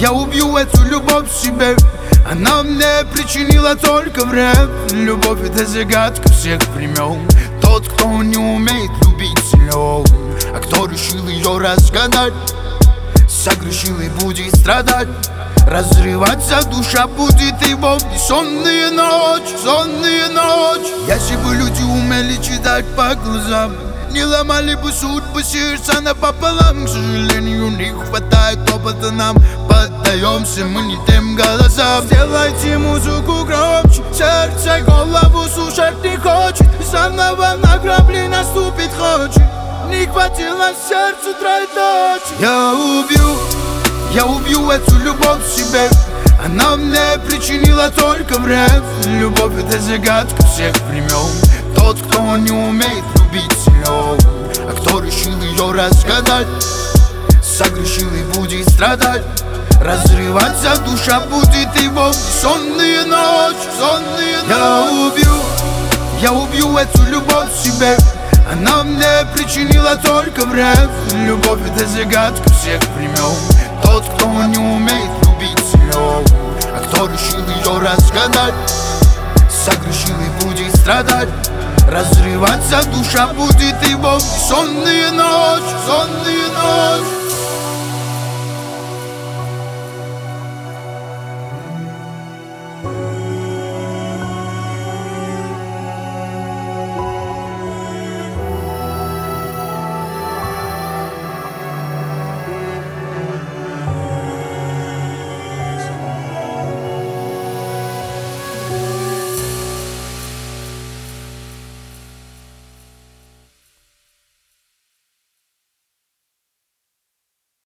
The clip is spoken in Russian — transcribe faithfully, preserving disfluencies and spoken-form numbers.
Я убью эту любовь в себе. Она мне причинила только вред. Любовь — это загадка всех времен. Тот, кто не умеет любить, силен. А кто решил ее разгадать, согрешил и будет страдать. Разрываться душа будет его. Бессонные ночи, сонные ночи. Если бы люди умели читать по глазам, не ломали бы судьбы сердца напополам. К сожалению, не хватает опыта нам. Поддаемся мы не тем голосам. Сделайте музыку громче, сердце голову слушать не хочет. Заново на грабли наступит хочет. Не хватило сердцу троеточие. Я убью, я убью эту любовь в себе. Она мне причинила только вред. Любовь — это загадка всех времен. Тот, кто не умеет любить, силен. А кто решил ее разгадать, согрешил и будет страдать. Разрываться душа будет его. Бессонные ночи, сонные ночи. Я убью, я убью эту любовь в себе. Она мне причинила только вред. Любовь — это загадка всех времен. Тот, кто не умеет любить, силен. А кто решил ее разгадать, согрешил и будет страдать. Разрываться душа будет его. Сонные ночи, сонные ночи.